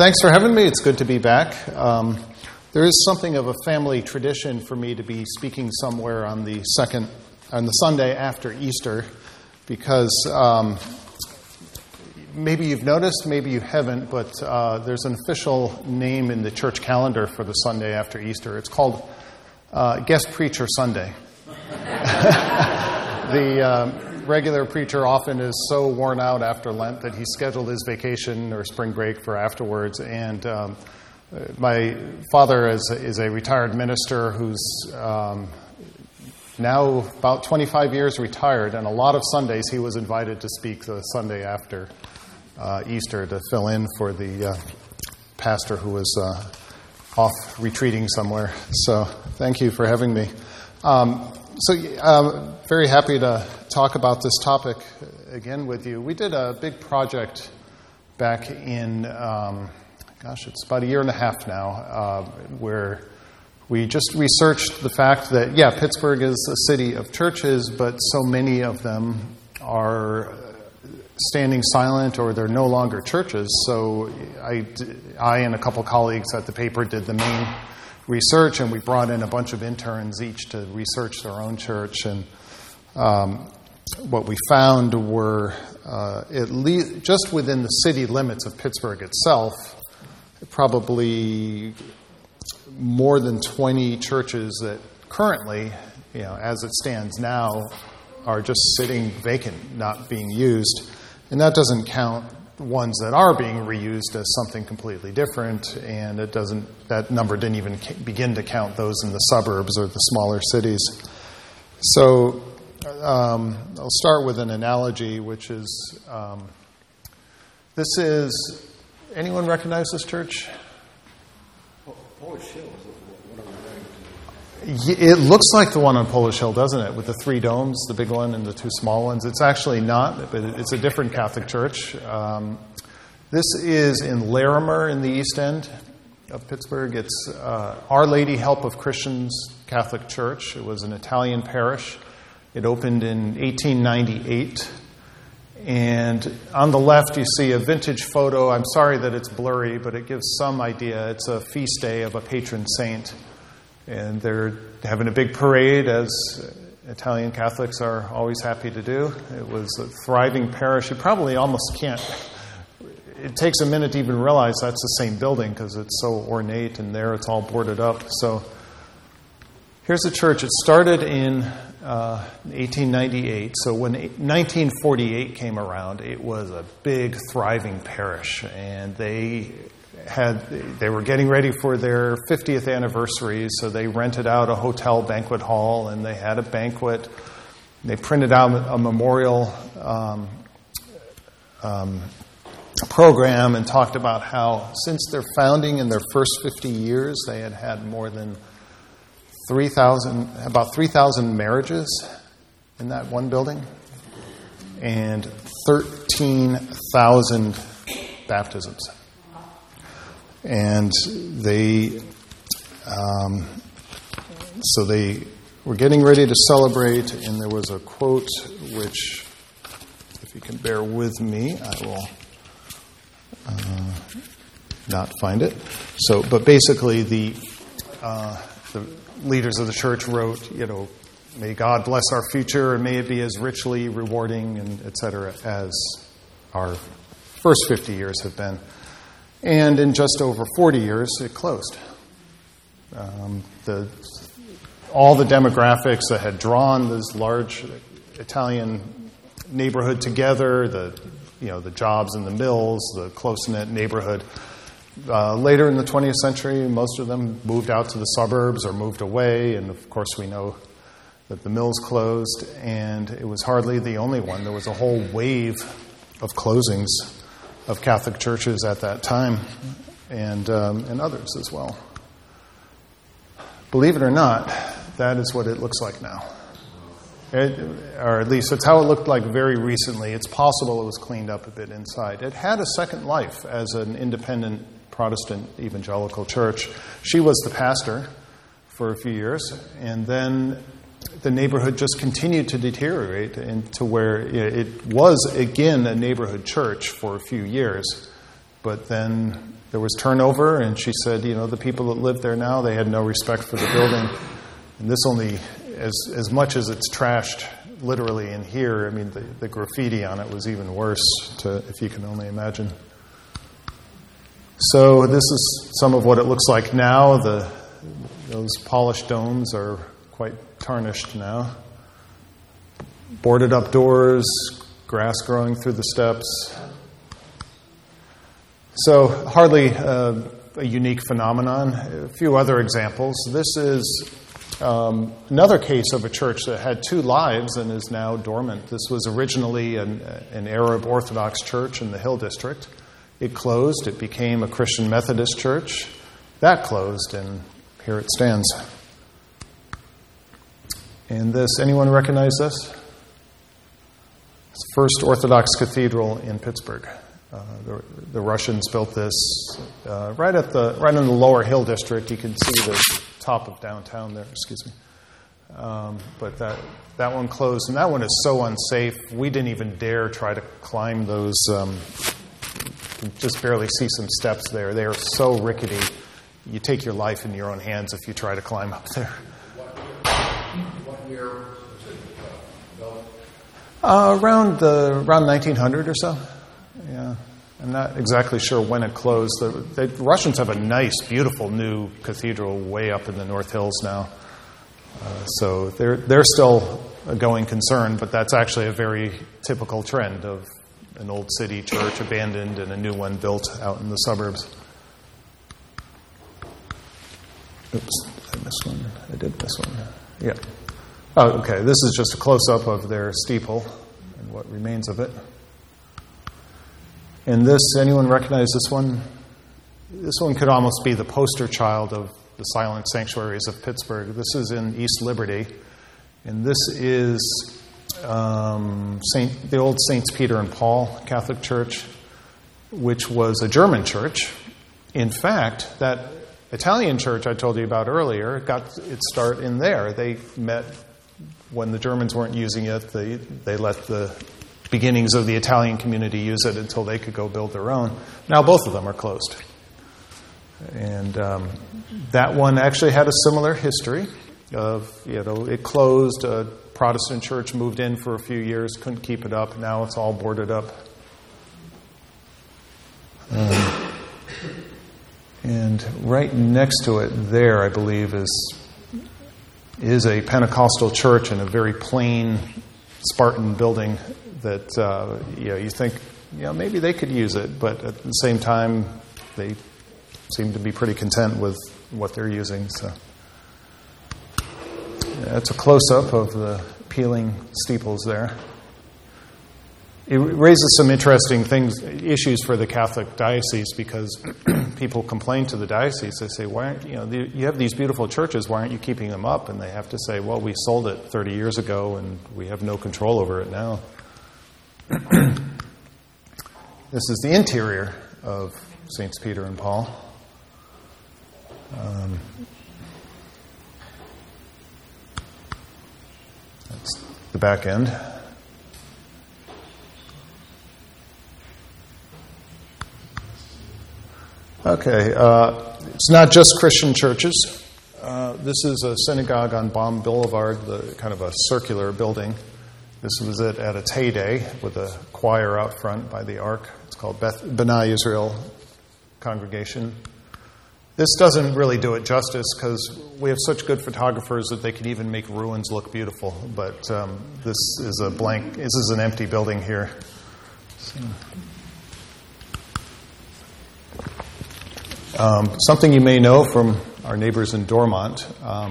Thanks for having me. It's good to be back. There is something of a family tradition for me to be speaking somewhere on the Sunday after Easter, because maybe you've noticed, maybe you haven't, but there's an official name in the church calendar for the Sunday after Easter. It's called Guest Preacher Sunday. The regular preacher often is so worn out after Lent that he scheduled his vacation or spring break for afterwards. And my father is a retired minister who's now about 25 years retired, and a lot of Sundays he was invited to speak the Sunday after Easter to fill in for the pastor who was off retreating somewhere. So thank you for having me. Very happy to talk about this topic again with you. We did a big project back in, it's about a year and a half now, where we just researched the fact that, Pittsburgh is a city of churches, but so many of them are standing silent or they're no longer churches. So I and a couple colleagues at the paper did the main research, and we brought in a bunch of interns each to research their own church. And what we found were, at least just within the city limits of Pittsburgh itself, probably more than 20 churches that currently, as it stands now, are just sitting vacant, not being used. And that doesn't count ones that are being reused as something completely different, and that number didn't even begin to count those in the suburbs or the smaller cities. So I'll start with an analogy, which is, anyone recognize this church? Polish Hill is what I'm referring to. It looks like the one on Polish Hill, doesn't it? With the 3 domes, the big one and the 2 small ones. It's actually not, but it's a different Catholic church. This is in Larimer in the East End of Pittsburgh. It's Our Lady Help of Christians Catholic Church. It was an Italian parish. It opened in 1898. And on the left, you see a vintage photo. I'm sorry that it's blurry, but it gives some idea. It's a feast day of a patron saint. And they're having a big parade, as Italian Catholics are always happy to do. It was a thriving parish. You probably almost can't. It takes a minute to even realize that's the same building because it's so ornate, and there it's all boarded up. So here's the church. It started in 1898. So when 1948 came around, it was a big, thriving parish, and they were getting ready for their 50th anniversary, so they rented out a hotel banquet hall, and they had a banquet. They printed out a memorial program and talked about how since their founding in their first 50 years, they had more than about 3,000 marriages in that one building, and 13,000 baptisms. And they were getting ready to celebrate, and there was a quote which, if you can bear with me, I will not find it. But basically, the leaders of the church wrote, may God bless our future, and may it be as richly rewarding, and et cetera, as our first 50 years have been. And in just over 40 years, it closed. All the demographics that had drawn this large Italian neighborhood together, the jobs in the mills, the close-knit neighborhood. Later in the 20th century, most of them moved out to the suburbs or moved away, and of course we know that the mills closed, and it was hardly the only one. There was a whole wave of closings of Catholic churches at that time, and others as well. Believe it or not, that is what it looks like now. Or at least it's how it looked like very recently. It's possible it was cleaned up a bit inside. It had a second life as an independent Protestant evangelical church. She was the pastor for a few years, and then the neighborhood just continued to deteriorate into where it was, again, a neighborhood church for a few years. But then there was turnover, and she said, the people that live there now, they had no respect for the building. And this only, as much as it's trashed literally in here, I mean, the graffiti on it was even worse, if you can only imagine. So this is some of what it looks like now. Those polished domes are quite tarnished now. Boarded up doors, grass growing through the steps. So hardly a unique phenomenon. A few other examples. This is another case of a church that had two lives and is now dormant. This was originally an Arab Orthodox church in the Hill District. It closed. It became a Christian Methodist church. That closed, and here it stands. And this, anyone recognize this? It's the first Orthodox cathedral in Pittsburgh. The Russians built this right in the lower Hill District. You can see the top of downtown there. Excuse me. But that one closed, and that one is so unsafe. We didn't even dare try to climb those. You can just barely see some steps there. They are so rickety. You take your life in your own hands if you try to climb up there. What year was it built? Around 1900 or so. Yeah, I'm not exactly sure when it closed. The Russians have a nice, beautiful new cathedral way up in the North Hills now. So they're still a going concern, but that's actually a very typical trend of an old city church abandoned and a new one built out in the suburbs. Oops, I missed one. I did miss one. Yeah. Oh, okay. This is just a close-up of their steeple and what remains of it. And this, anyone recognize this one? This one could almost be the poster child of the silent sanctuaries of Pittsburgh. This is in East Liberty, and this is the old Saints Peter and Paul Catholic Church, which was a German church. In fact, that Italian church I told you about earlier got its start in there. They met when the Germans weren't using it. They let the beginnings of the Italian community use it until they could go build their own. Now both of them are closed. And that one actually had a similar history of, it closed, a Protestant church moved in for a few years, couldn't keep it up. Now it's all boarded up. And right next to it there, I believe, is a Pentecostal church in a very plain Spartan building that, you think, maybe they could use it, but at the same time, they seem to be pretty content with what they're using. So that's a close-up of the peeling steeples there. It raises some interesting issues for the Catholic diocese, because people complain to the diocese. They say, "Why aren't you have these beautiful churches? Why aren't you keeping them up?" And they have to say, "Well, we sold it 30 years ago, and we have no control over it now." This is the interior of Saints Peter and Paul. That's the back end. Okay, it's not just Christian churches. This is a synagogue on Baum Boulevard, kind of a circular building. This was it at its heyday with a choir out front by the Ark. It's called B'nai Israel Congregation. This doesn't really do it justice, because we have such good photographers that they can even make ruins look beautiful. But this is an empty building here. Something you may know from our neighbors in Dormont,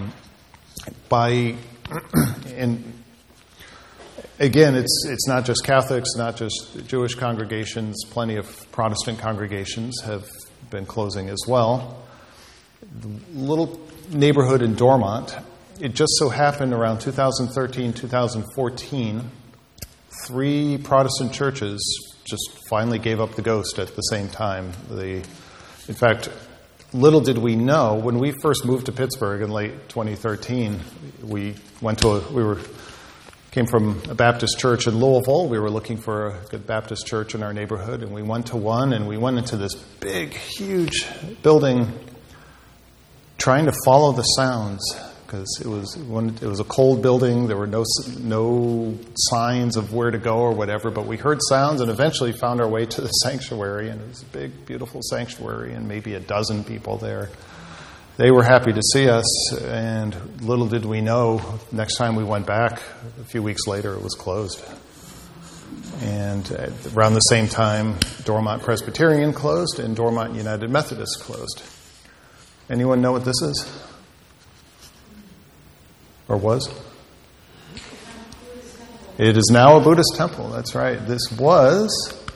again, it's not just Catholics, not just Jewish congregations. Plenty of Protestant congregations have been closing as well. The little neighborhood in Dormont, it just so happened around 2013, 2014, 3 Protestant churches just finally gave up the ghost at the same time. In fact, little did we know, when we first moved to Pittsburgh in late 2013, we were came from a Baptist church in Louisville. We were looking for a good Baptist church in our neighborhood, and we went to one, and we went into this big, huge building trying to follow the sounds, because it was a cold building. There were no signs of where to go or whatever, but we heard sounds and eventually found our way to the sanctuary, and it was a big, beautiful sanctuary and maybe a dozen people there. They were happy to see us, and little did we know, next time we went back, a few weeks later, it was closed. And around the same time, Dormont Presbyterian closed and Dormont United Methodist closed. Anyone know what this is? Or was? It is now a Buddhist temple, that's right. This was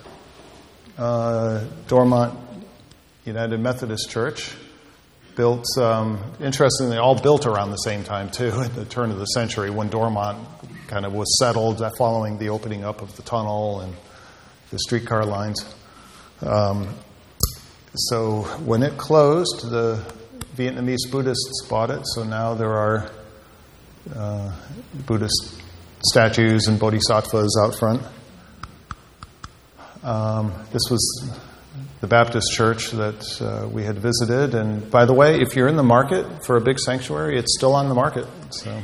Dormont United Methodist Church. Built, interestingly, all built around the same time, too, at the turn of the century, when Dormont kind of was settled following the opening up of the tunnel and the streetcar lines. So when it closed, the Vietnamese Buddhists bought it, so now there are Buddhist statues and bodhisattvas out front. This was the Baptist church that we had visited. And by the way, if you're in the market for a big sanctuary, it's still on the market. So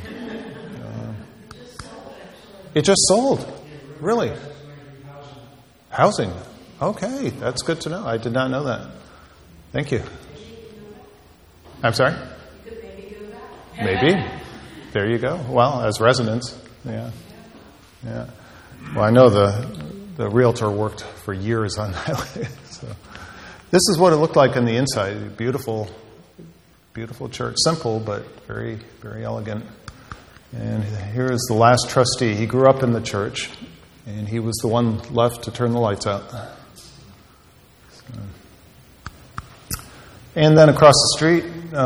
it just sold. Really? Housing. Okay, that's good to know. I did not know that. Thank you. I'm sorry? Maybe. There you go. Well, as residents. Yeah. Well, I know the realtor worked for years on that. So this is what it looked like on the inside. Beautiful, beautiful church. Simple, but very, very elegant. And here is the last trustee. He grew up in the church, and he was the one left to turn the lights out. So. And then across the street,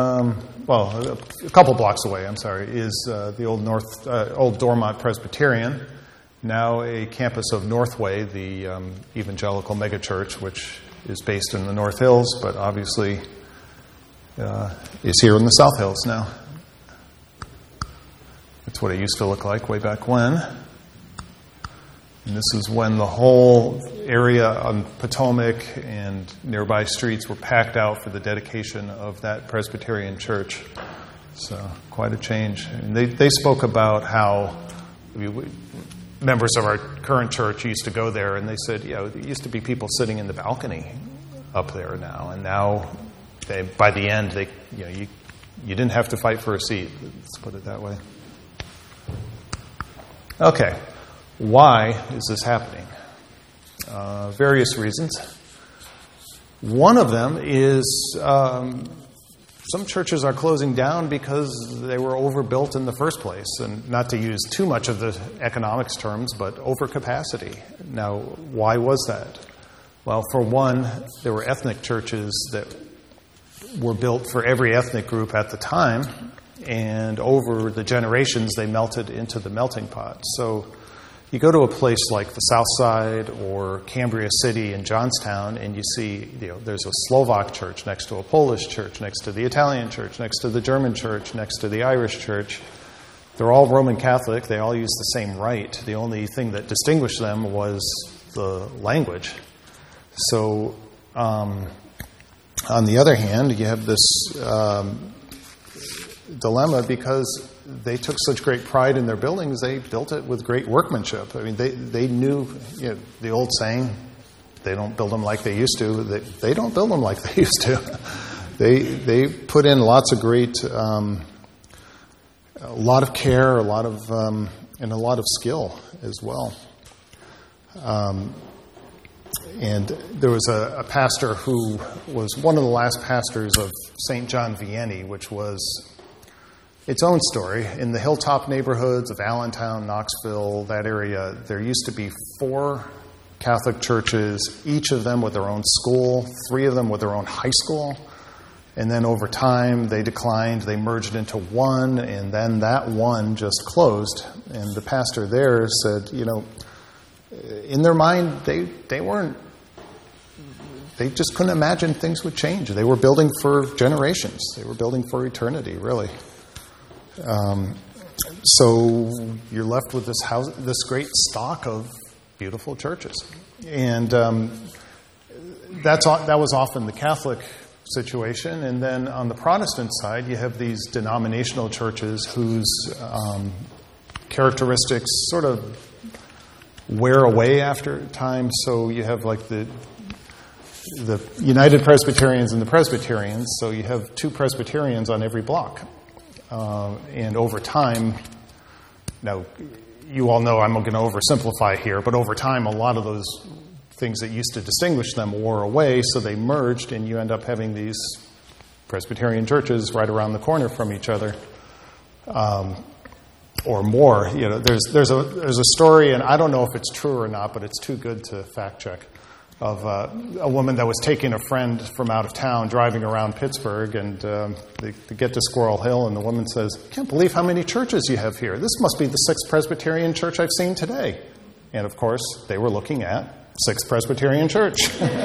a couple blocks away, is the old Dormont Presbyterian, now a campus of Northway, the evangelical megachurch, which is based in the North Hills, but obviously is here in the South Hills now. That's what it used to look like way back when. And this is when the whole area on Potomac and nearby streets were packed out for the dedication of that Presbyterian church. So quite a change. And they spoke about how members of our current church used to go there, and they said, there used to be people sitting in the balcony up there now, and now by the end, you didn't have to fight for a seat. Let's put it that way. Okay. Why is this happening? Various reasons. One of them is some churches are closing down because they were overbuilt in the first place, and not to use too much of the economics terms, but overcapacity. Now, why was that? Well, for one, there were ethnic churches that were built for every ethnic group at the time, and over the generations, they melted into the melting pot. So you go to a place like the South Side or Cambria City in Johnstown, and you see, there's a Slovak church next to a Polish church, next to the Italian church, next to the German church, next to the Irish church. They're all Roman Catholic. They all use the same rite. The only thing that distinguished them was the language. So, on the other hand, you have this dilemma because they took such great pride in their buildings, they built it with great workmanship. I mean, they knew, the old saying, they don't build them like they used to. They don't build them like they used to. They put in lots of great, a lot of care, and a lot of skill as well. And there was a pastor who was one of the last pastors of St. John Vianney, which was its own story. In the hilltop neighborhoods of Allentown, Knoxville, that area, there used to be 4 Catholic churches, each of them with their own school, 3 of them with their own high school. And then over time, they declined. They merged into one, and then that one just closed. And the pastor there said, in their mind, they just couldn't imagine things would change. They were building for generations. They were building for eternity, really. So you're left with this great stock of beautiful churches. And that was often the Catholic situation. And then on the Protestant side, you have these denominational churches whose characteristics sort of wear away after time. So you have like the United Presbyterians and the Presbyterians. So you have two Presbyterians on every block. And over time, now you all know I'm going to oversimplify here, but over time a lot of those things that used to distinguish them wore away, so they merged, and you end up having these Presbyterian churches right around the corner from each other, or more. You know, there's a story, and I don't know if it's true or not, but it's too good to fact check, of a woman that was taking a friend from out of town driving around Pittsburgh, and they get to Squirrel Hill, and the woman says, "I can't believe how many churches you have here. This must be the Sixth Presbyterian Church I've seen today." And of course, they were looking at Sixth Presbyterian Church.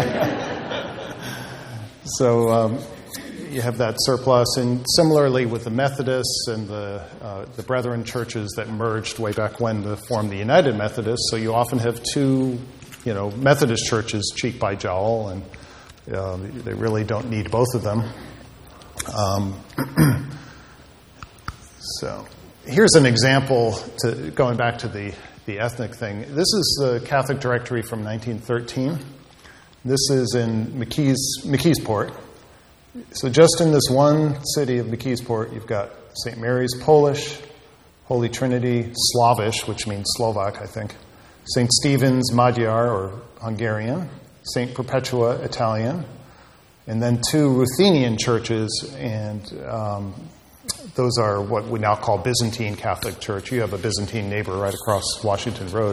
So you have that surplus, and similarly with the Methodists and the Brethren churches that merged way back when to form the United Methodists. So you often have two, Methodist churches cheek by jowl, and they really don't need both of them. So here's an example going back to the ethnic thing. This is the Catholic Directory from 1913. This is in McKeesport. So just in this one city of McKeesport, you've got St. Mary's Polish, Holy Trinity Slavish, which means Slovak, I think, St. Stephen's Magyar or Hungarian, St. Perpetua Italian, and then two Ruthenian churches, and those are what we now call Byzantine Catholic Church. You have a Byzantine neighbor right across Washington Road.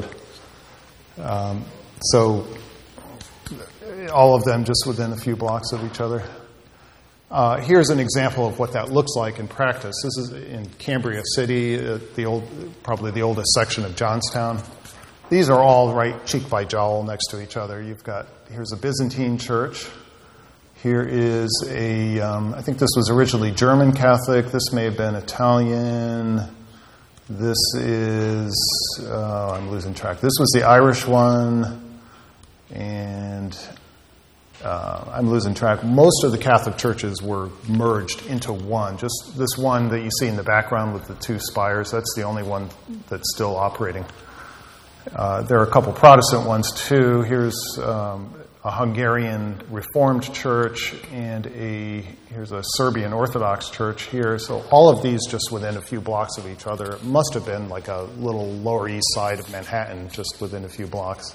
So all of them just within a few blocks of each other. Here's an example of what that looks like in practice. This is in Cambria City, probably the oldest section of Johnstown. These are all right cheek by jowl next to each other. Here's a Byzantine church. Here is I think this was originally German Catholic. This may have been Italian. This is, I'm losing track. This was the Irish one. And I'm losing track. Most of the Catholic churches were merged into one. Just this one that you see in the background with the two spires, that's the only one that's still operating. There are a couple Protestant ones too. Here's a Hungarian Reformed church, and here's a Serbian Orthodox church here. So all of these just within a few blocks of each other. It must have been like a little Lower East Side of Manhattan, just within a few blocks.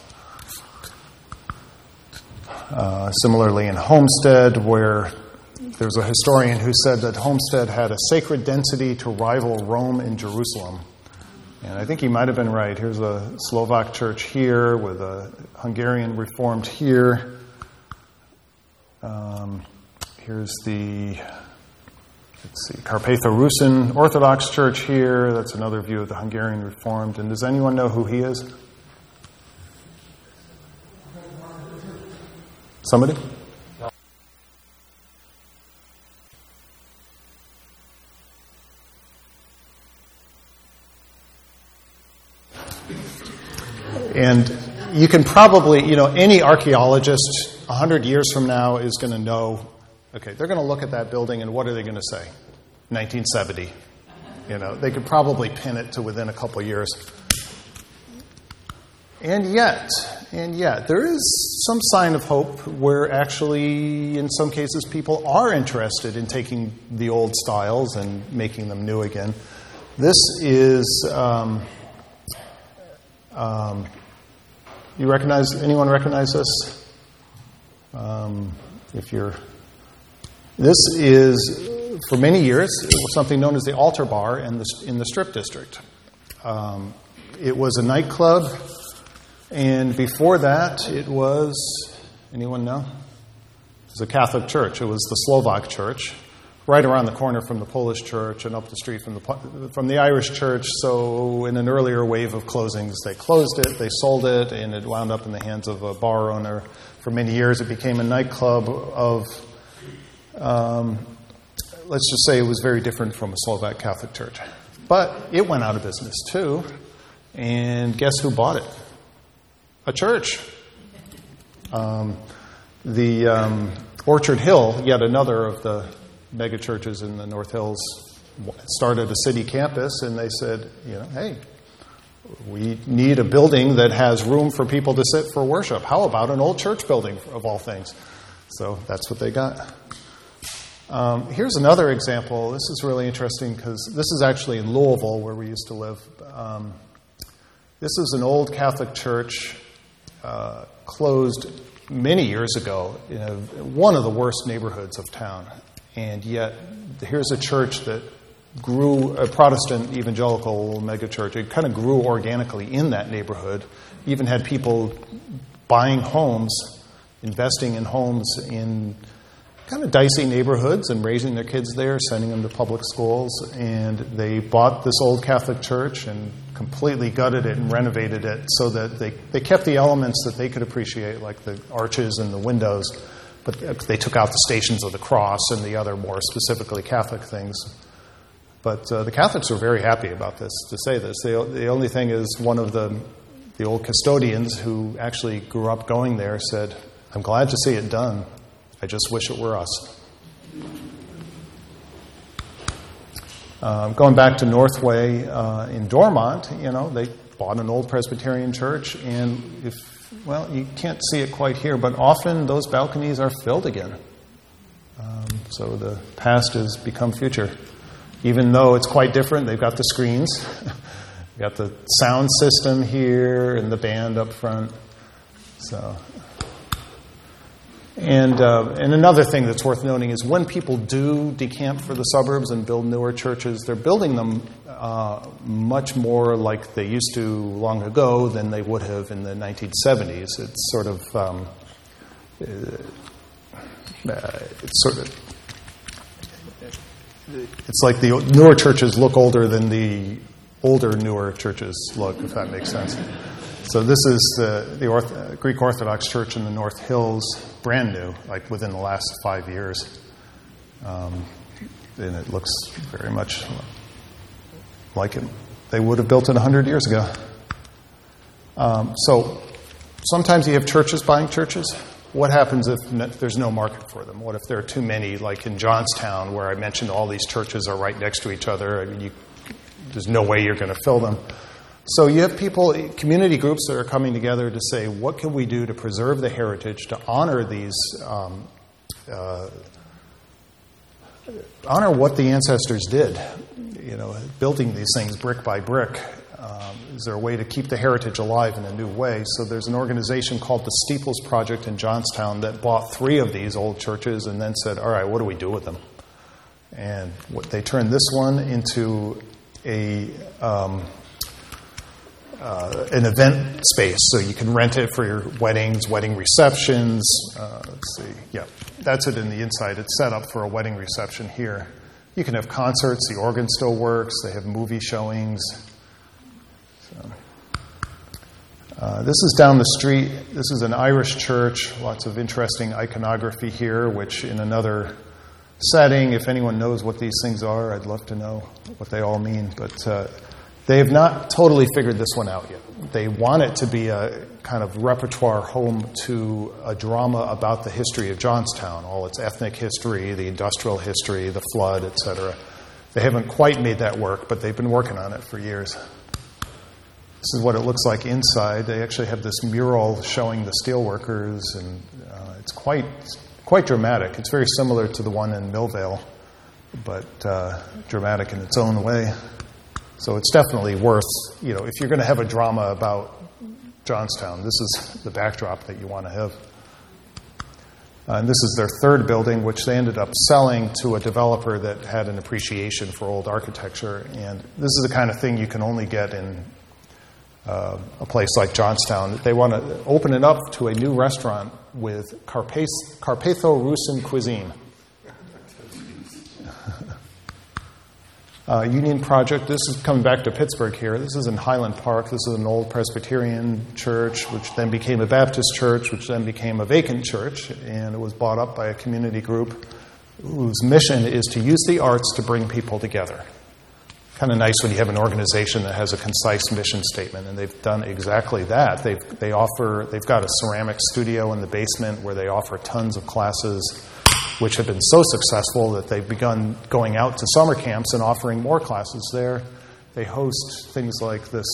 Similarly in Homestead, where there's a historian who said that Homestead had a sacred density to rival Rome and Jerusalem. And I think he might have been right. Here's a Slovak church here with a Hungarian Reformed here. Here's the, Carpatho-Rusin Orthodox church here. That's another view of the Hungarian Reformed. And does anyone know who he is? Somebody? And you can probably, any archaeologist 100 years from now is going to know, okay, they're going to look at that building and what are they going to say? 1970. They could probably pin it to within a couple of years. And yet, there is some sign of hope where actually, in some cases, people are interested in taking the old styles and making them new again. This is, anyone recognize this? This is, for many years, it was something known as the Altar Bar in the Strip District. It was a nightclub. And before that, it was, anyone know? It was a Catholic church. It was the Slovak church, right around the corner from the Polish church and up the street from the Irish church. So in an earlier wave of closings, they closed it, they sold it, and it wound up in the hands of a bar owner. For many years, it became a nightclub of, let's just say it was very different from a Slovak Catholic church. But it went out of business too. And guess who bought it? A church. Orchard Hill, yet another of the mega churches in the North Hills, started a city campus, and they said, hey, we need a building that has room for people to sit for worship. How about an old church building, of all things? So that's what they got. Here's another example. This is really interesting because this is actually in Louisville, where we used to live. This is an old Catholic church closed many years ago in one of the worst neighborhoods of town. And yet, here's a church that grew, a Protestant evangelical megachurch. It kind of grew organically in that neighborhood. Even had people buying homes, investing in homes in kind of dicey neighborhoods and raising their kids there, sending them to public schools. And they bought this old Catholic church and completely gutted it and renovated it so that they kept the elements that they could appreciate, like the arches and the windows, but they took out the Stations of the Cross and the other more specifically Catholic things. But the Catholics were very happy about this, to say this. The only thing is one of the old custodians who actually grew up going there said, "I'm glad to see it done. I just wish it were us." Going back to Northway in Dormont, they bought an old Presbyterian church, and you can't see it quite here, but often those balconies are filled again. So the past has become future. Even though it's quite different, they've got the screens, they've got the sound system here, and the band up front. So. And another thing that's worth noting is when people do decamp for the suburbs and build newer churches, they're building them much more like they used to long ago than they would have in the 1970s. It's sort of it's like the newer churches look older than the older newer churches look, if that makes sense. So this is the Greek Orthodox Church in the North Hills, brand new, like within the last 5 years. And it looks very much like they would have built it 100 years ago. So sometimes you have churches buying churches. What happens if there's no market for them? What if there are too many, like in Johnstown, where I mentioned all these churches are right next to each other? I mean, there's no way you're going to fill them. So you have people, community groups that are coming together to say, what can we do to preserve the heritage, to honor these, honor what the ancestors did, building these things brick by brick. Is there a way to keep the heritage alive in a new way? So there's an organization called the Steeples Project in Johnstown that bought 3 of these old churches and then said, all right, what do we do with them? And they turned this one into an event space, so you can rent it for your weddings, wedding receptions. Let's see. Yeah, that's it in the inside. It's set up for a wedding reception here. You can have concerts. The organ still works. They have movie showings. This is down the street. This is an Irish church. Lots of interesting iconography here, which in another setting, if anyone knows what these things are, I'd love to know what they all mean. But they have not totally figured this one out yet. They want it to be a kind of repertoire home to a drama about the history of Johnstown, all its ethnic history, the industrial history, the flood, etc. They haven't quite made that work, but they've been working on it for years. This is what it looks like inside. They actually have this mural showing the steelworkers, and it's quite dramatic. It's very similar to the one in Millvale, but dramatic in its own way. So it's definitely worth, if you're going to have a drama about Johnstown, this is the backdrop that you want to have. And this is their 3rd building, which they ended up selling to a developer that had an appreciation for old architecture. And this is the kind of thing you can only get in a place like Johnstown. They want to open it up to a new restaurant with Carpatho-Russian cuisine. Union Project, this is coming back to Pittsburgh here. This is in Highland Park. This is an old Presbyterian church, which then became a Baptist church, which then became a vacant church, and it was bought up by a community group whose mission is to use the arts to bring people together. kind of nice when you have an organization that has a concise mission statement, and they've done exactly that. They've got a ceramic studio in the basement where they offer tons of classes, which have been so successful that they've begun going out to summer camps and offering more classes there. They host things like this,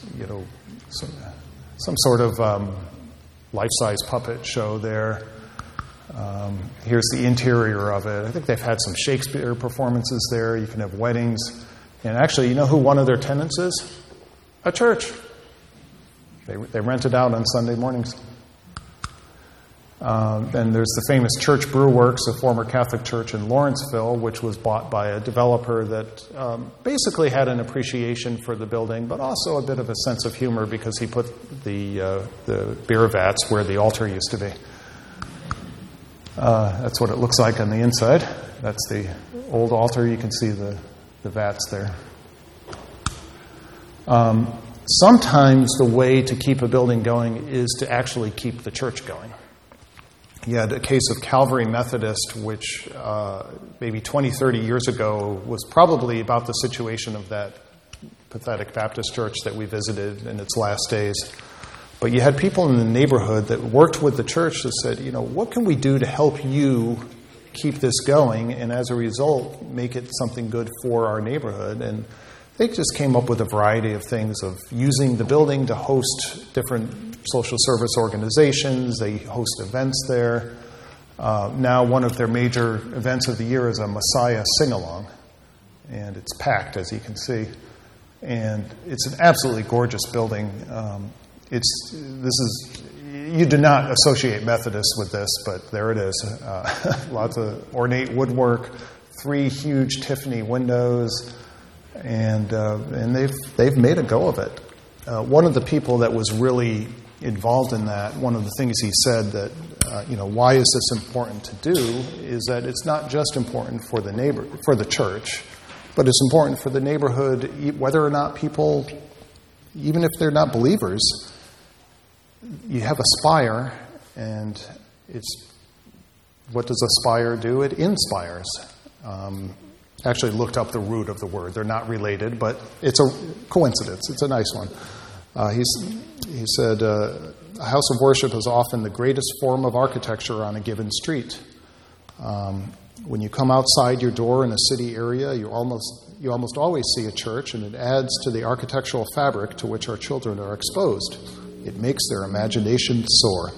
some sort of life-size puppet show there. Here's the interior of it. I think they've had some Shakespeare performances there. You can have weddings. And actually, you know who one of their tenants is? A church. They rent it out on Sunday mornings. And there's the famous Church Brew Works, a former Catholic church in Lawrenceville, which was bought by a developer that basically had an appreciation for the building, but also a bit of a sense of humor because he put the beer vats where the altar used to be. That's what it looks like on the inside. That's the old altar. You can see the vats there. Sometimes the way to keep a building going is to actually keep the church going. You had a case of Calvary Methodist, which maybe 20, 30 years ago was probably about the situation of that pathetic Baptist church that we visited in its last days. But you had people in the neighborhood that worked with the church that said, what can we do to help you keep this going, and as a result, make it something good for our neighborhood? And they just came up with a variety of things of using the building to host different social service organizations. They host events there. Now one of their major events of the year is a Messiah sing-along, and it's packed, as you can see. And it's an absolutely gorgeous building. You do not associate Methodists with this, but there it is. Lots of ornate woodwork, 3 huge Tiffany windows, and they've made a go of it. One of the people that was really involved in that, one of the things he said that why is this important to do is that it's not just important for the church, but it's important for the neighborhood, whether or not people, even if they're not believers. You have a spire, and what does a spire do? It inspires. Actually looked up the root of the word. They're not related, but it's a coincidence. It's a nice one. He said, a house of worship is often the greatest form of architecture on a given street. When you come outside your door in a city area, you almost always see a church, and it adds to the architectural fabric to which our children are exposed. It makes their imagination soar.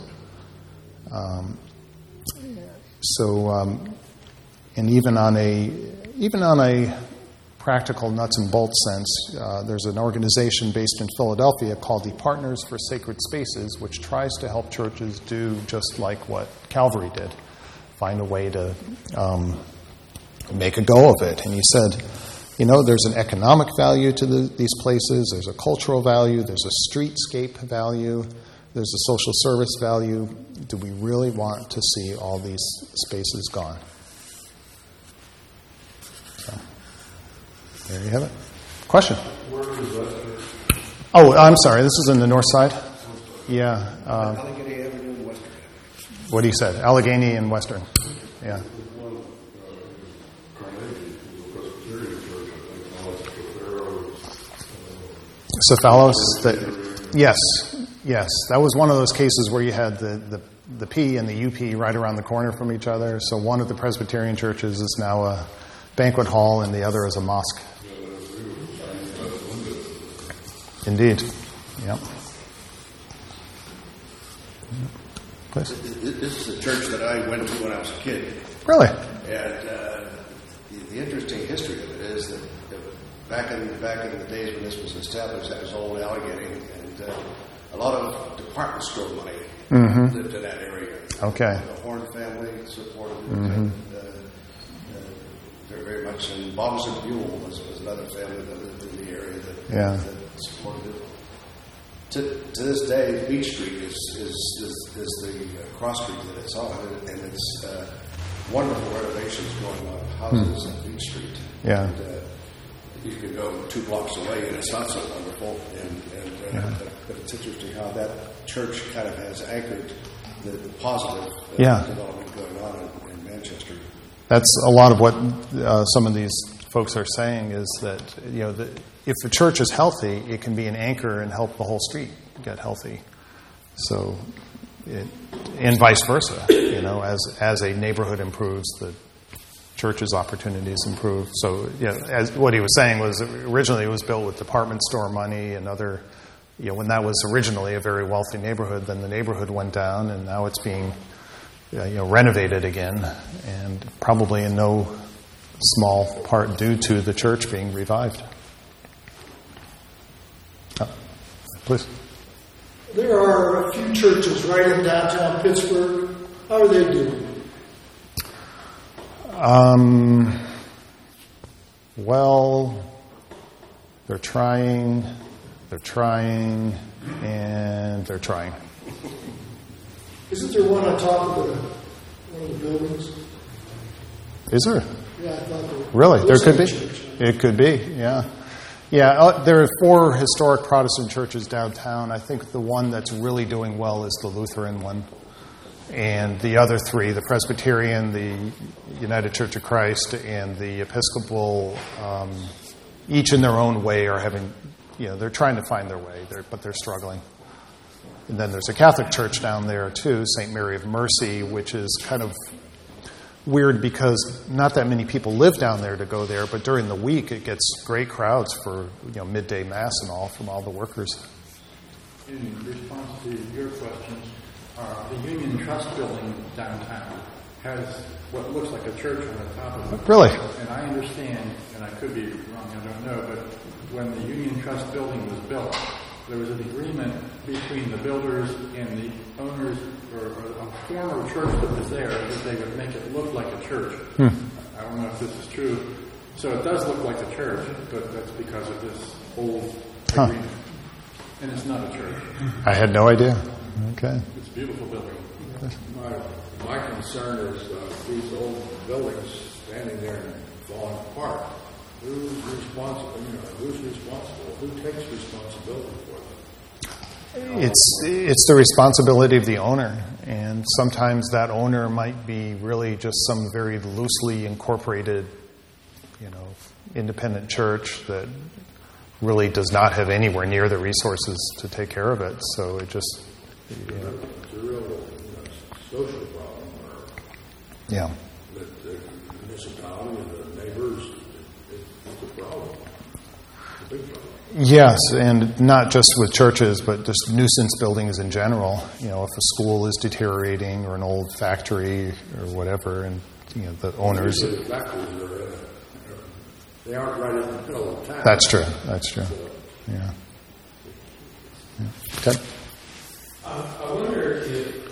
And even on a practical nuts and bolts sense, there's an organization based in Philadelphia called the Partners for Sacred Spaces, which tries to help churches do just like what Calvary did, find a way to make a go of it. And he said, there's an economic value to these places, there's a cultural value, there's a streetscape value, there's a social service value. Do we really want to see all these spaces gone? So, there you have it. Question? Where is Western? Oh, I'm sorry. This is in the north side? Yeah. Allegheny Avenue and Western. What he said. Allegheny and Western. Yeah. Cephalos, yes. That was one of those cases where you had the P and the UP right around the corner from each other. So one of the Presbyterian churches is now a banquet hall, and the other is a mosque. Indeed. Yep. Please. This is a church that I went to when I was a kid. Really? And the interesting history of it is that back in the days when this was established, that was old Allegheny, and a lot of department store money lived in that area. Okay. The Horn family supported it very, very much, and Bobbs and Buell was another family that lived in the area that supported it. To this day, Beach Street is the cross street that it's on, and it's wonderful renovations going on, houses on Beach Street. Yeah. And, you could go 2 blocks away, and it's not so wonderful. But it's interesting how that church kind of has anchored the positive development going on in Manchester. That's a lot of what some of these folks are saying is that if the church is healthy, it can be an anchor and help the whole street get healthy. So, and vice versa. As a neighborhood improves, the church's opportunities improve. So, as what he was saying was originally it was built with department store money and other. When that was originally a very wealthy neighborhood, then the neighborhood went down, and now it's being renovated again, and probably in no small part due to the church being revived. Please. There are a few churches right in downtown Pittsburgh. How are they doing? Well, they're trying, and they're trying. Isn't there one on top of one of the buildings? Is there? Yeah, I thought there was. Really? There could be? It could be, yeah. Yeah, there are 4 historic Protestant churches downtown. I think the one that's really doing well is the Lutheran one. And the other 3, the Presbyterian, the United Church of Christ, and the Episcopal, each in their own way are having, they're trying to find their way, but they're struggling. And then there's a Catholic church down there, too, St. Mary of Mercy, which is kind of weird because not that many people live down there to go there, but during the week it gets great crowds for midday mass and all from all the workers. In response to your questions, the Union Trust building downtown has what looks like a church on the top of it. Really? And I understand, and I could be wrong, I don't know, but when the Union Trust building was built, there was an agreement between the builders and the owners or a former church that was there that they would make it look like a church. I don't know if this is true. So it does look like a church, but that's because of this old agreement. And it's not a church. I had no idea. Okay. It's a beautiful building. My concern is these old buildings standing there and falling apart. Who's responsible? Who's responsible? Who takes responsibility for them? It's the responsibility of the owner, and sometimes that owner might be really just some very loosely incorporated, independent church that really does not have anywhere near the resources to take care of it. So it just, It's a real social problem. Yeah. That the municipality and the neighbors, it's a problem. It's a big problem. Yes, and not just with churches, but just nuisance buildings in general. If a school is deteriorating or an old factory or whatever, and the owners. The factories are, they aren't right in the middle of town. That's true. Yeah. Okay. I wonder if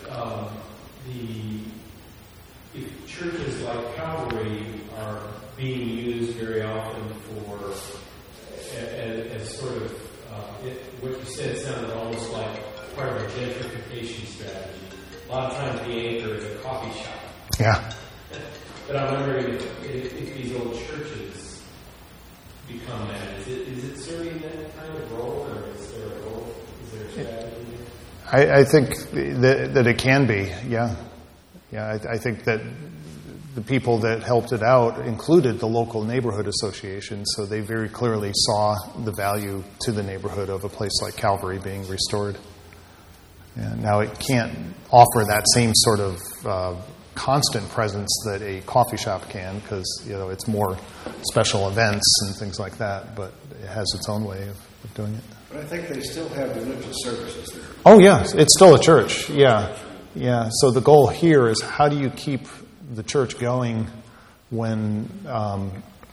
if churches like Calvary are being used very often for as sort of what you said sounded almost like part of a gentrification strategy. A lot of times the anchor is a coffee shop. Yeah. But I'm wondering if these old churches become that. Is it serving that kind of role, or is there a role? Is there a strategy there? I think that it can be, yeah. Yeah, I think that the people that helped it out included the local neighborhood association, so they very clearly saw the value to the neighborhood of a place like Calvary being restored. And now it can't offer that same sort of constant presence that a coffee shop can, because it's more special events and things like that, but it has its own way of doing it. But I think they still have religious services there. Oh, yeah, it's still a church, yeah. So the goal here is how do you keep the church going when, how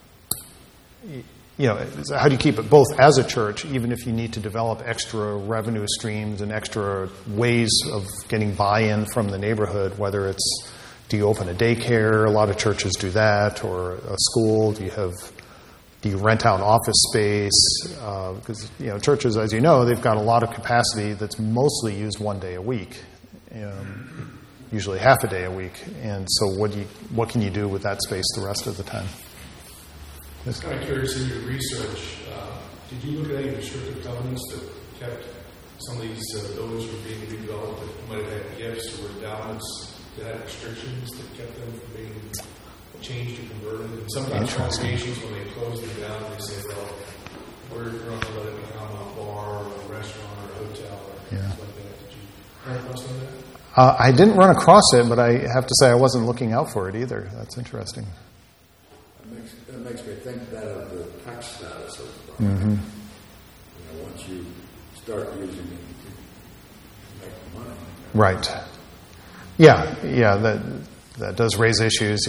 do you keep it both as a church, even if you need to develop extra revenue streams and extra ways of getting buy-in from the neighborhood, whether it's, do you open a daycare? A lot of churches do that, or a school. Do you rent out office space? Because churches, as you know, they've got a lot of capacity that's mostly used one day a week, usually half a day a week. And so, what can you do with that space the rest of the time? I was kind of curious in your research. Did you look at any restrictive covenants that kept some of these buildings from being redeveloped that might have had gifts or endowments that had restrictions that kept them from being changed or converted. And sometimes congregations, when they close them down, they say, well, we're going to let it become a bar or a restaurant or a hotel or things like that. Did you run across that? I didn't run across it, but I have to say I wasn't looking out for it either. That's interesting. It makes me think that of the tax status of the property. Once you start using it to make money. Right. Yeah. That does raise issues.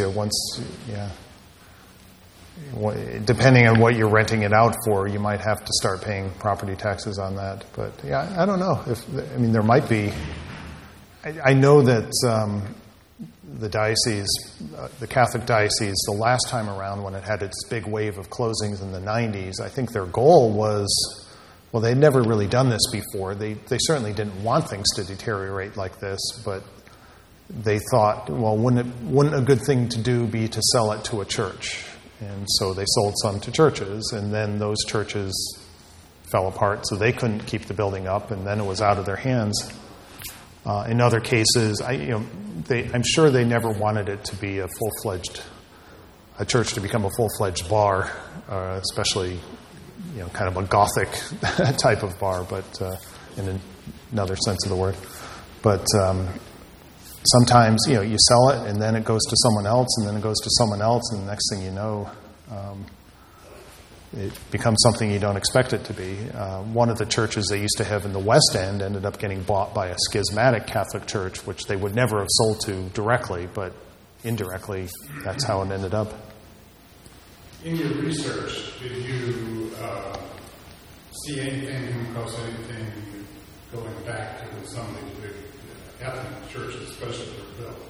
Depending on what you're renting it out for, you might have to start paying property taxes on that. But I don't know. There might be. I know that the diocese, the Catholic diocese, the last time around when it had its big wave of closings in the 90s, I think their goal was, well, they'd never really done this before. They certainly didn't want things to deteriorate like this, but they thought, well, wouldn't a good thing to do be to sell it to a church? And so they sold some to churches, and then those churches fell apart, so they couldn't keep the building up, and then it was out of their hands. In other cases, I'm sure they never wanted it to be a church to become a full-fledged bar, especially, kind of a Gothic type of bar, but in another sense of the word. But sometimes, you sell it, and then it goes to someone else, and then it goes to someone else, and the next thing you know, it becomes something you don't expect it to be. One of the churches they used to have in the West End ended up getting bought by a schismatic Catholic church, which they would never have sold to directly, but indirectly, that's how it ended up. In your research, did you see anything, come across anything going back to some of these big ethnic churches, especially that were built?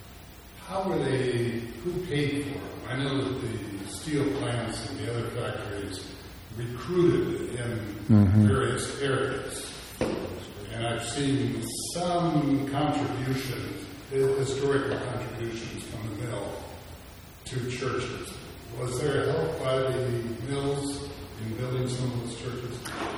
Who paid for them? I know that the steel plants and the other factories recruited in various areas. And I've seen some contributions, historical contributions from the mill to churches. Was there help by the mills in building some of those churches?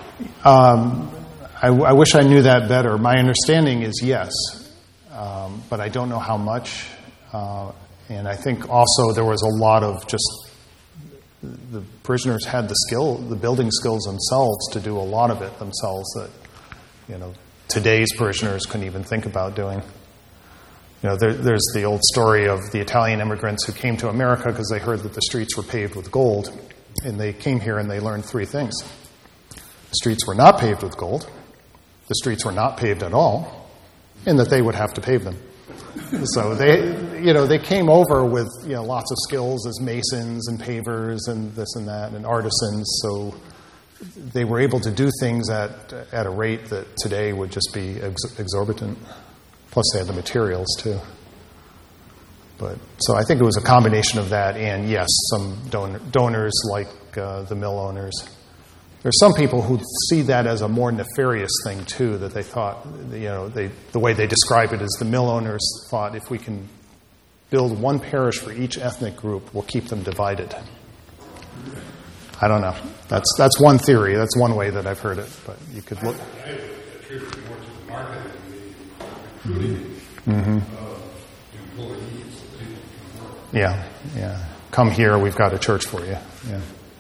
I wish I knew that better. My understanding is yes, but I don't know how much. And I think also there was a lot of just the parishioners had the building skills themselves to do a lot of it themselves that, today's parishioners couldn't even think about doing. There's the old story of the Italian immigrants who came to America because they heard that the streets were paved with gold. And they came here and they learned three things. The streets were not paved with gold. The streets were not paved at all. And that they would have to pave them. So they came over with lots of skills as masons and pavers and this and that and artisans. So they were able to do things at a rate that today would just be exorbitant. Plus they had the materials too. So I think it was a combination of that and yes, some donors like the mill owners. There's some people who see that as a more nefarious thing, too, that they thought, the way they describe it is the mill owners thought if we can build one parish for each ethnic group, we'll keep them divided. I don't know. That's one theory. That's one way that I've heard it. But you could look. I attribute more to the marketing and the recruiting of employees that people can work. Yeah. Come here, we've got a church for you. Yeah.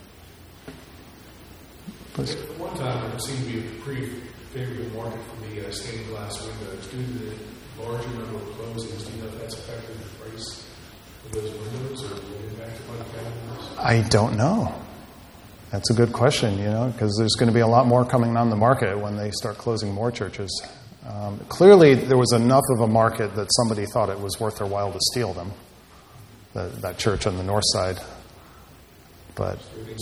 At one time, there seemed to be a pretty favorable market for the stained glass windows. Due to the larger number of closings, do you know if that's affected the price of those windows or will it impact by the categories? I don't know. That's a good question, because there's going to be a lot more coming on the market when they start closing more churches. Clearly, there was enough of a market that somebody thought it was worth their while to steal them, that church on the north side. But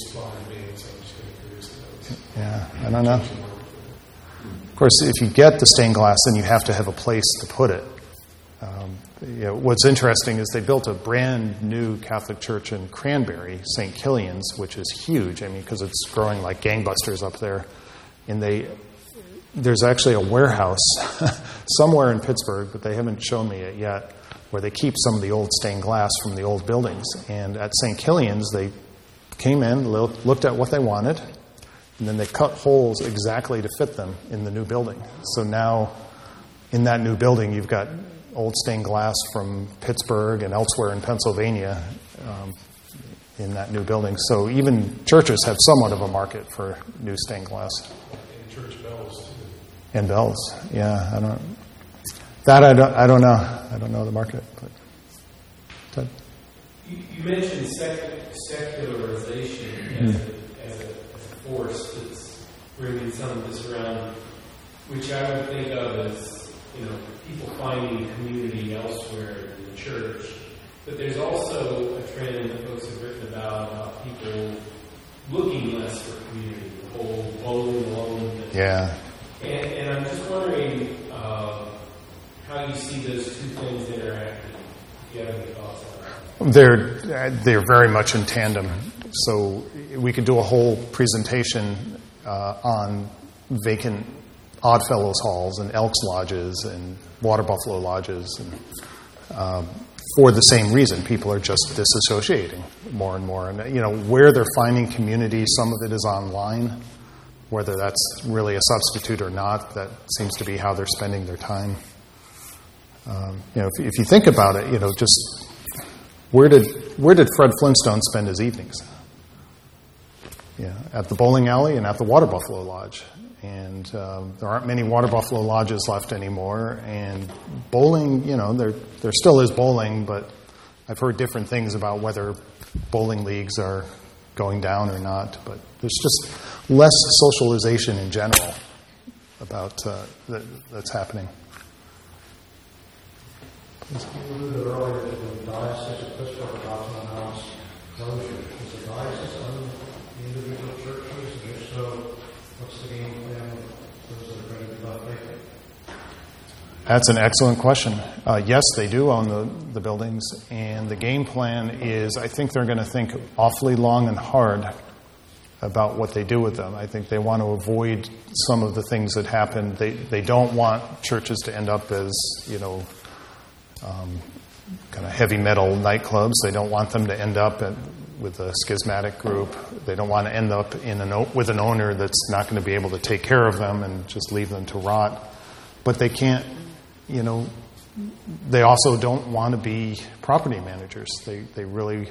yeah, I don't know. Of course, if you get the stained glass, then you have to have a place to put it. What's interesting is they built a brand new Catholic church in Cranberry, St. Kilian's, which is huge. Because it's growing like gangbusters up there. And there's actually a warehouse somewhere in Pittsburgh, but they haven't shown me it yet, where they keep some of the old stained glass from the old buildings. And at St. Kilian's, they came in, looked at what they wanted, and then they cut holes exactly to fit them in the new building. So now, in that new building, you've got old stained glass from Pittsburgh and elsewhere in Pennsylvania in that new building. So even churches have somewhat of a market for new stained glass. And church bells, too. And bells, yeah. I don't know. I don't know the market. But you mentioned secularization as a force that's bringing some of this around, which I would think of as, people finding community elsewhere in the church. But there's also a trend that folks have written about people looking less for community, the whole bowling alone thing. Yeah. And I'm just wondering how you see those two things interacting. If you have any thoughts on that. They're very much in tandem. So we could do a whole presentation on vacant Oddfellows halls and Elks lodges and Water Buffalo lodges, and for the same reason, people are just disassociating more and more. And where they're finding community, some of it is online. Whether that's really a substitute or not, that seems to be how they're spending their time. If you think about it, just where did Fred Flintstone spend his evenings? Yeah, at the bowling alley and at the Water Buffalo Lodge. And there aren't many Water Buffalo Lodges left anymore. And bowling, there still is bowling, but I've heard different things about whether bowling leagues are going down or not. But there's just less socialization in general about that's happening. You alluded earlier to the Diocese of Pittsburgh about some announced closure. Is the diocese own the individual churches? And if so, what's the game plan with those that are going to be left vacant? That's an excellent question. Yes, they do own the buildings, and the game plan is I think they're going to think awfully long and hard about what they do with them. I think they want to avoid some of the things that happened. They don't want churches to end up as, kind of heavy metal nightclubs. They don't want them to end up with a schismatic group. They don't want to end up with an owner that's not going to be able to take care of them and just leave them to rot. But they can't, they also don't want to be property managers. They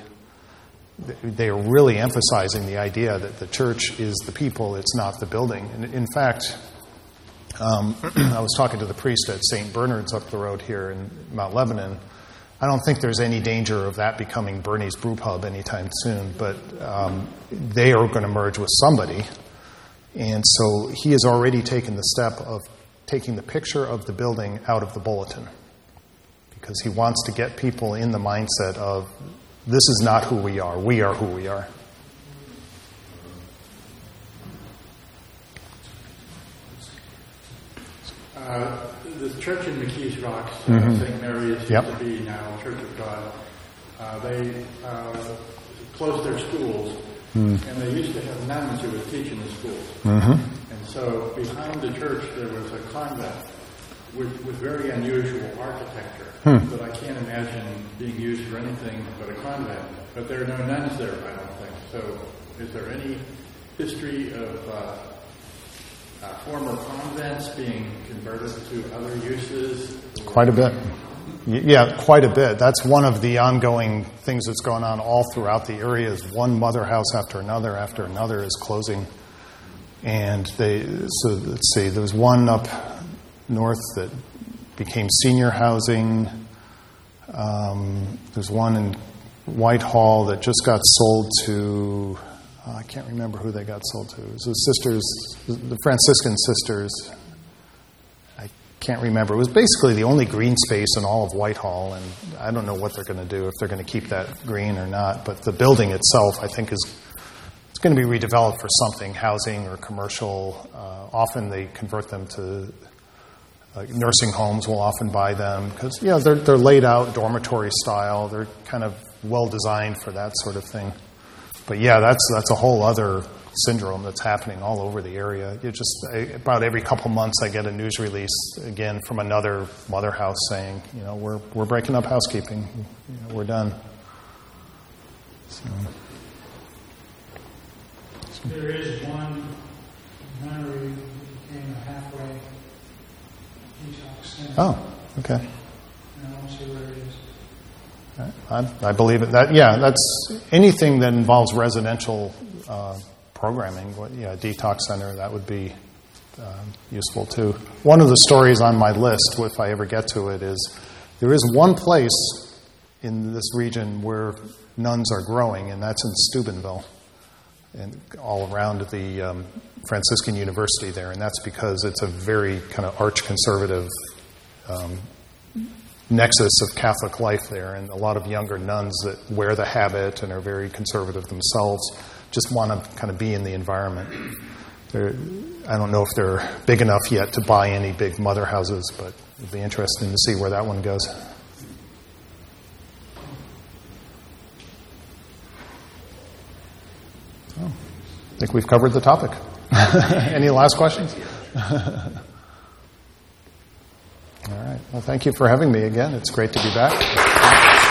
are really emphasizing the idea that the church is the people, it's not the building. And in fact, I was talking to the priest at St. Bernard's up the road here in Mount Lebanon. I don't think there's any danger of that becoming Bernie's Brew Pub anytime soon, but they are going to merge with somebody. And so he has already taken the step of taking the picture of the building out of the bulletin because he wants to get people in the mindset of this is not who we are who we are. The church in McKees Rocks, St. Mary's, used to be now Church of God. They closed their schools, and they used to have nuns who would teach in the schools. And so behind the church there was a convent with very unusual architecture that I can't imagine being used for anything but a convent. But there are no nuns there, I don't think. So is there any history of former convents being converted to other uses? Quite a bit. Yeah, quite a bit. That's one of the ongoing things that's going on all throughout the area is one mother house after another is closing. And so let's see, there was one up north that became senior housing. There's one in Whitehall that just got sold to, I can't remember who they got sold to. It was the sisters, the Franciscan sisters. I can't remember. It was basically the only green space in all of Whitehall, and I don't know what they're going to do, if they're going to keep that green or not. But the building itself, I think, it's going to be redeveloped for something, housing or commercial. Often they convert them to nursing homes. Will often buy them because they're laid out dormitory style. They're kind of well designed for that sort of thing. But that's a whole other syndrome that's happening all over the area. About every couple months, I get a news release again from another mother house saying, we're breaking up housekeeping. We're done. So. There is one nunnery that became a halfway detox center. Oh, okay. And I don't see where it is. All right. I believe it. That's anything that involves residential programming. Detox center, that would be useful too. One of the stories on my list, if I ever get to it, is there is one place in this region where nuns are growing, and that's in Steubenville, and all around the Franciscan University there, and that's because it's a very kind of arch-conservative nexus of Catholic life there, and a lot of younger nuns that wear the habit and are very conservative themselves just want to kind of be in the environment. I don't know if they're big enough yet to buy any big mother houses, but it'd be interesting to see where that one goes. I think we've covered the topic. Any last questions? All right. Well, thank you for having me again. It's great to be back.